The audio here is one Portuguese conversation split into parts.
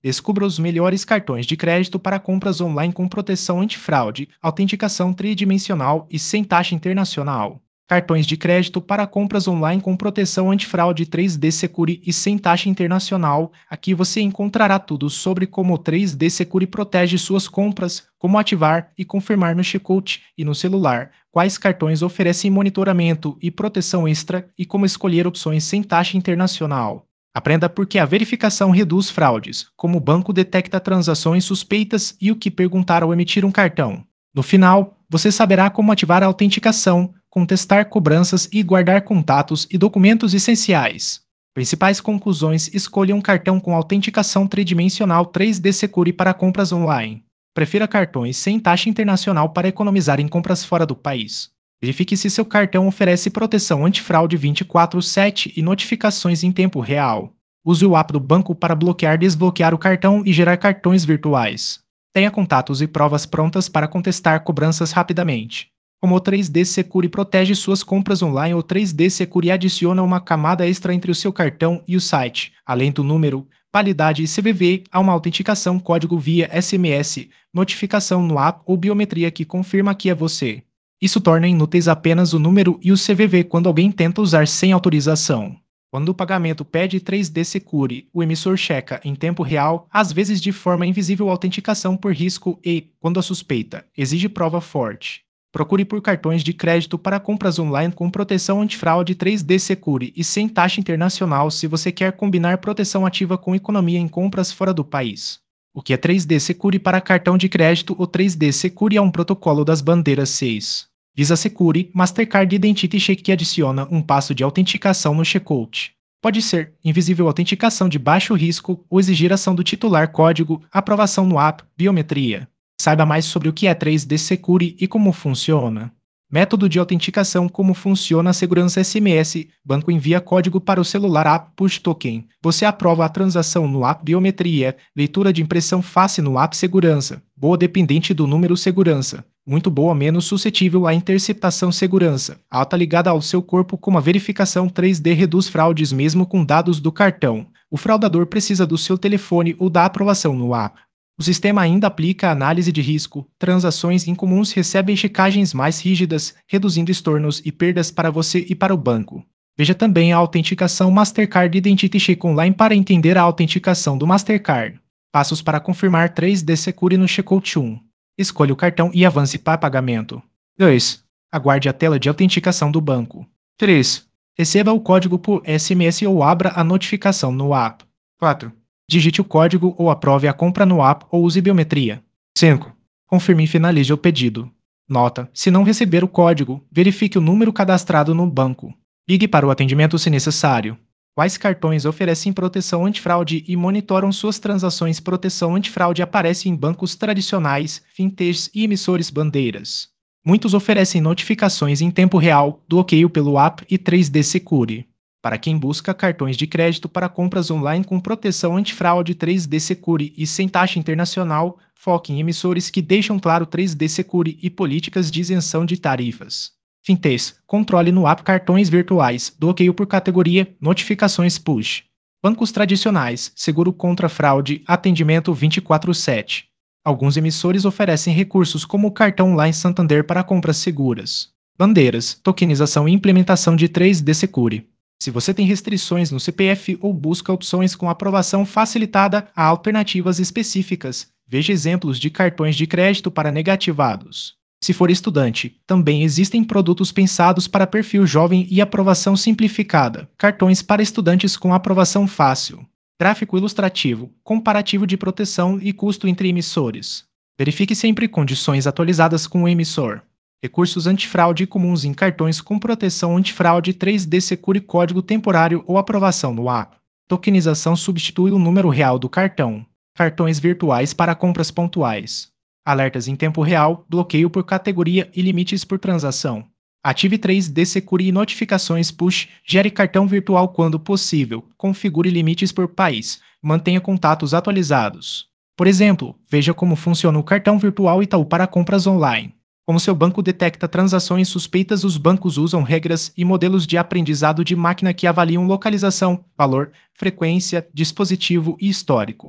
Descubra os melhores cartões de crédito para compras online com proteção antifraude, autenticação tridimensional e sem taxa internacional. Cartões de crédito para compras online com proteção antifraude 3D Secure e sem taxa internacional. Aqui você encontrará tudo sobre como o 3D Secure protege suas compras, como ativar e confirmar no checkout e no celular, quais cartões oferecem monitoramento e proteção extra e como escolher opções sem taxa internacional. Aprenda por que a verificação reduz fraudes, como o banco detecta transações suspeitas e o que perguntar ao emitir um cartão. No final, você saberá como ativar a autenticação, contestar cobranças e guardar contatos e documentos essenciais. Principais conclusões: escolha um cartão com autenticação tridimensional 3D Secure para compras online. Prefira cartões sem taxa internacional para economizar em compras fora do país. Verifique se seu cartão oferece proteção antifraude 24/7 e notificações em tempo real. Use o app do banco para bloquear e desbloquear o cartão e gerar cartões virtuais. Tenha contatos e provas prontas para contestar cobranças rapidamente. Como o 3D Secure protege suas compras online, o 3D Secure adiciona uma camada extra entre o seu cartão e o site. Além do número, validade e CVV, há uma autenticação código via SMS, notificação no app ou biometria que confirma que é você. Isso torna inúteis apenas o número e o CVV quando alguém tenta usar sem autorização. Quando o pagamento pede 3D Secure, o emissor checa em tempo real, às vezes de forma invisível, a autenticação por risco e, quando a suspeita exige prova forte. Procure por cartões de crédito para compras online com proteção antifraude 3D Secure e sem taxa internacional se você quer combinar proteção ativa com economia em compras fora do país. O que é 3D Secure para cartão de crédito? O 3D Secure é um protocolo das bandeiras 6. Visa Secure, Mastercard Identity Check que adiciona um passo de autenticação no checkout. Pode ser invisível autenticação de baixo risco ou exigir ação do titular código, aprovação no app, biometria. Saiba mais sobre o que é 3D Secure e como funciona. Método de autenticação: como funciona a segurança SMS. Banco envia código para o celular app Push Token. Você aprova a transação no app Biometria. Leitura de impressão face no app Segurança. Boa dependente do número segurança. Muito boa menos suscetível à interceptação segurança. Alta ligada ao seu corpo como a verificação 3D reduz fraudes mesmo com dados do cartão. O fraudador precisa do seu telefone ou da aprovação no app. O sistema ainda aplica a análise de risco. Transações incomuns recebem checagens mais rígidas, reduzindo estornos e perdas para você e para o banco. Veja também a autenticação Mastercard Identity Check Online para entender a autenticação do Mastercard. Passos para confirmar 3D Secure no checkout 1. Escolha o cartão e avance para pagamento. 2. Aguarde a tela de autenticação do banco. 3. Receba o código por SMS ou abra a notificação no app. 4. Digite o código ou aprove a compra no app ou use biometria. 5. Confirme e finalize o pedido. Nota: se não receber o código, verifique o número cadastrado no banco. Ligue para o atendimento se necessário. Quais cartões oferecem proteção antifraude e monitoram suas transações? Proteção antifraude aparece em bancos tradicionais, fintechs e emissores bandeiras. Muitos oferecem notificações em tempo real, bloqueio pelo app e 3D Secure. Para quem busca cartões de crédito para compras online com proteção antifraude 3D Secure e sem taxa internacional, foque em emissores que deixam claro 3D Secure e políticas de isenção de tarifas. Fintechs, controle no app cartões virtuais, bloqueio por categoria, notificações push. Bancos tradicionais, seguro contra fraude, atendimento 24/7. Alguns emissores oferecem recursos como o cartão online Santander para compras seguras. Bandeiras, tokenização e implementação de 3D Secure. Se você tem restrições no CPF ou busca opções com aprovação facilitada, há alternativas específicas. Veja exemplos de cartões de crédito para negativados. Se for estudante, também existem produtos pensados para perfil jovem e aprovação simplificada. Cartões para estudantes com aprovação fácil. Gráfico ilustrativo, comparativo de proteção e custo entre emissores. Verifique sempre condições atualizadas com o emissor. Recursos antifraude comuns em cartões com proteção antifraude 3D Secure código temporário ou aprovação no app. Tokenização substitui o número real do cartão. Cartões virtuais para compras pontuais. Alertas em tempo real, bloqueio por categoria e limites por transação. Ative 3D Secure e notificações push, gere cartão virtual quando possível, configure limites por país, mantenha contatos atualizados. Por exemplo, veja como funciona o cartão virtual Itaú para compras online. Como seu banco detecta transações suspeitas, os bancos usam regras e modelos de aprendizado de máquina que avaliam localização, valor, frequência, dispositivo e histórico.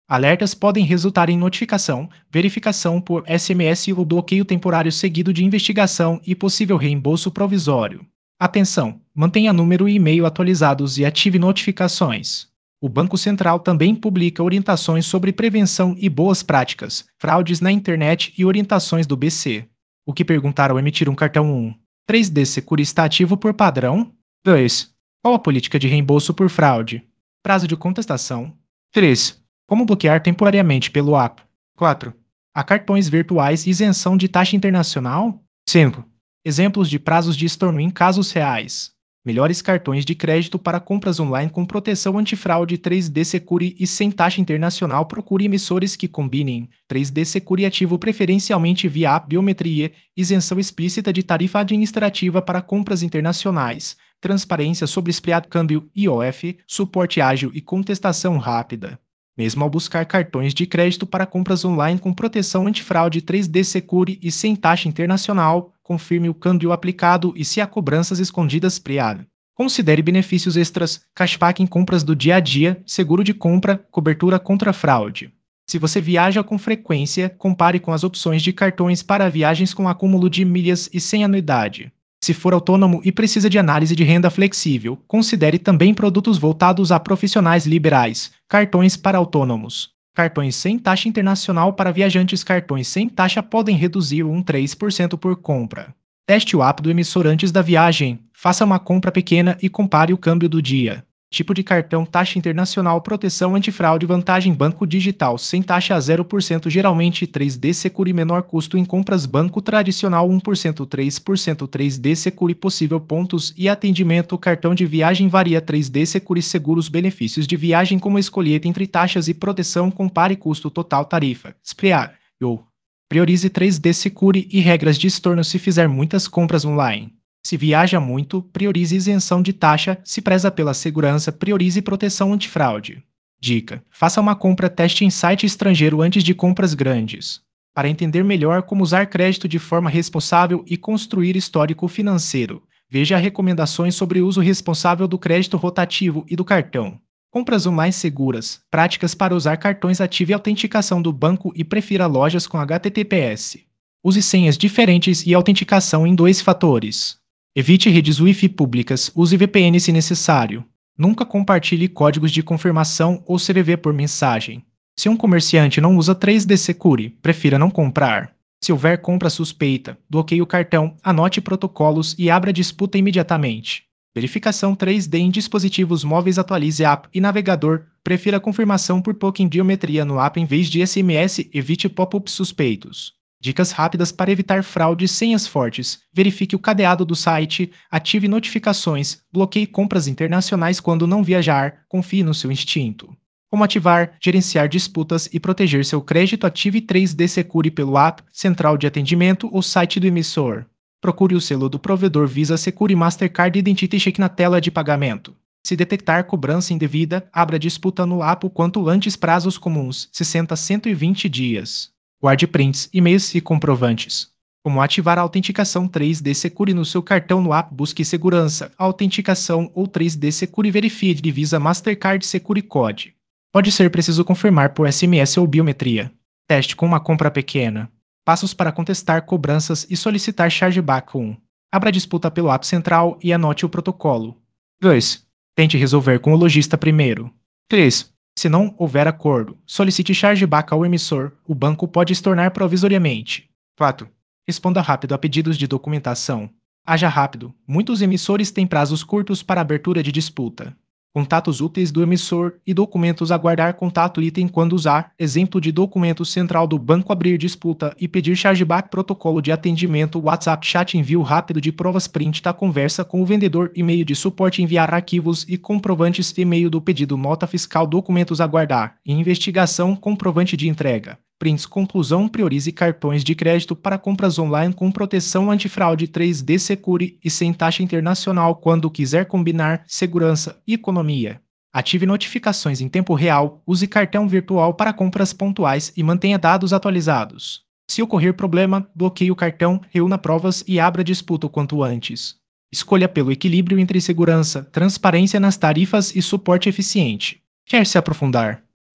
Alertas podem resultar em notificação, verificação por SMS ou bloqueio temporário seguido de investigação e possível reembolso provisório. Atenção! Mantenha número e e-mail atualizados e ative notificações. O Banco Central também publica orientações sobre prevenção e boas práticas, fraudes na internet e orientações do BC. O que perguntar ao emitir um cartão 1? 3D Secure está ativo por padrão? 2. Qual a política de reembolso por fraude? Prazo de contestação? 3. Como bloquear temporariamente pelo app? 4. Há cartões virtuais e isenção de taxa internacional? 5. Exemplos de prazos de estorno em casos reais. Melhores cartões de crédito para compras online com proteção antifraude 3D Secure e sem taxa internacional. Procure emissores que combinem 3D Secure ativo preferencialmente via app biometria, isenção explícita de tarifa administrativa para compras internacionais, transparência sobre expiado câmbio IOF, suporte ágil e contestação rápida. Mesmo ao buscar cartões de crédito para compras online com proteção antifraude 3D Secure e sem taxa internacional, confirme o câmbio aplicado e se há cobranças escondidas PREAD. Considere benefícios extras, cashback em compras do dia a dia, seguro de compra, cobertura contra fraude. Se você viaja com frequência, compare com as opções de cartões para viagens com acúmulo de milhas e sem anuidade. Se for autônomo e precisa de análise de renda flexível, considere também produtos voltados a profissionais liberais, cartões para autônomos. Cartões sem taxa internacional para viajantes. Cartões sem taxa podem reduzir 3% por compra. Teste o app do emissor antes da viagem. Faça uma compra pequena e compare o câmbio do dia. Tipo de cartão: taxa internacional, proteção antifraude, vantagem banco digital, sem taxa a 0%, geralmente 3D Secure, menor custo em compras, banco tradicional 1%, 3%, 3D Secure, possível pontos e atendimento. Cartão de viagem varia 3D Secure, seguros, benefícios de viagem como escolher entre taxas e proteção, compare custo total, tarifa, SPA, priorize 3D Secure e regras de estorno se fizer muitas compras online. Se viaja muito, priorize isenção de taxa. Se preza pela segurança, priorize proteção antifraude. Dica: faça uma compra teste em site estrangeiro antes de compras grandes. Para entender melhor como usar crédito de forma responsável e construir histórico financeiro, veja recomendações sobre o uso responsável do crédito rotativo e do cartão. Compras online seguras, práticas para usar cartões. Ative a autenticação do banco e prefira lojas com HTTPS. Use senhas diferentes e autenticação em 2 fatores. Evite redes Wi-Fi públicas, use VPN se necessário. Nunca compartilhe códigos de confirmação ou CVV por mensagem. Se um comerciante não usa 3D Secure, prefira não comprar. Se houver compra suspeita, bloqueie o cartão, anote protocolos e abra a disputa imediatamente. Verificação 3D em dispositivos móveis. Atualize app e navegador. Prefira confirmação por token biometria no app em vez de SMS. Evite pop-ups suspeitos. Dicas rápidas para evitar fraudes. Senhas fortes. Verifique o cadeado do site. Ative notificações. Bloqueie compras internacionais quando não viajar. Confie no seu instinto. Como ativar, gerenciar disputas e proteger seu crédito? Ative 3D Secure pelo app, central de atendimento ou site do emissor. Procure o selo do provedor Visa, Secure, Mastercard e identifique cheque na tela de pagamento. Se detectar cobrança indevida, abra disputa no app o quanto antes. Prazos comuns: 60 a 120 dias. Guarde prints, e-mails e comprovantes. Como ativar a autenticação 3D Secure no seu cartão no app? Busque segurança, autenticação ou 3D Secure. Verifie de Visa, Mastercard, Secure Code. Pode ser preciso confirmar por SMS ou biometria. Teste com uma compra pequena. Passos para contestar cobranças e solicitar chargeback. 1. Abra a disputa pelo app central e anote o protocolo. 2. Tente resolver com o lojista primeiro. 3. Se não houver acordo, solicite chargeback ao emissor. O banco pode estornar provisoriamente. 4. Responda rápido a pedidos de documentação. Haja rápido. Muitos emissores têm prazos curtos para abertura de disputa. Contatos úteis do emissor e documentos. Aguardar contato item quando usar. Exemplo de documento central do banco: abrir disputa e pedir chargeback. Protocolo de atendimento: WhatsApp chat, envio rápido de provas, print da conversa com o vendedor, e-mail de suporte, enviar arquivos e comprovantes, e-mail do pedido, nota fiscal, documentos. Aguardar investigação, comprovante de entrega. Prints. Conclusão: priorize cartões de crédito para compras online com proteção antifraude 3D Secure e sem taxa internacional quando quiser combinar segurança e economia. Ative notificações em tempo real, use cartão virtual para compras pontuais e mantenha dados atualizados. Se ocorrer problema, bloqueie o cartão, reúna provas e abra disputa o quanto antes. Escolha pelo equilíbrio entre segurança, transparência nas tarifas e suporte eficiente. Quer se aprofundar?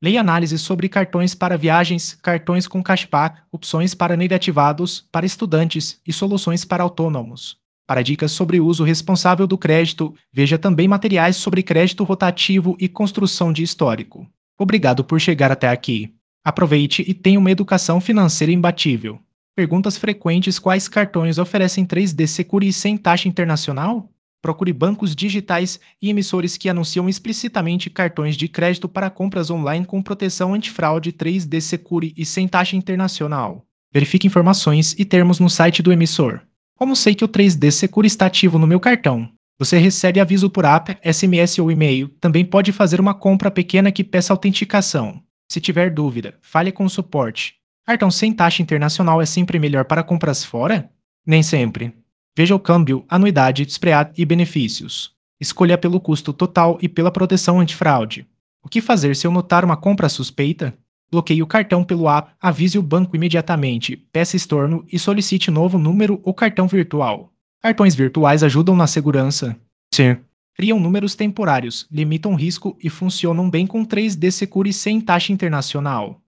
Leia análises sobre cartões para viagens, cartões com cashback, opções para negativados, para estudantes e soluções para autônomos. Para dicas sobre o uso responsável do crédito, veja também materiais sobre crédito rotativo e construção de histórico. Obrigado por chegar até aqui. Aproveite e tenha uma educação financeira imbatível. Perguntas frequentes: quais cartões oferecem 3D Secure sem taxa internacional? Procure bancos digitais e emissores que anunciam explicitamente cartões de crédito para compras online com proteção antifraude 3D Secure e sem taxa internacional. Verifique informações e termos no site do emissor. Como sei que o 3D Secure está ativo no meu cartão? Você recebe aviso por app, SMS ou e-mail. Também pode fazer uma compra pequena que peça autenticação. Se tiver dúvida, fale com o suporte. Cartão sem taxa internacional é sempre melhor para compras fora? Nem sempre. Veja o câmbio, anuidade, spread e benefícios. Escolha pelo custo total e pela proteção antifraude. O que fazer se eu notar uma compra suspeita? Bloqueie o cartão pelo app, avise o banco imediatamente, peça estorno e solicite novo número ou cartão virtual. Cartões virtuais ajudam na segurança? Sim. Criam números temporários, limitam risco e funcionam bem com 3D Secure sem taxa internacional.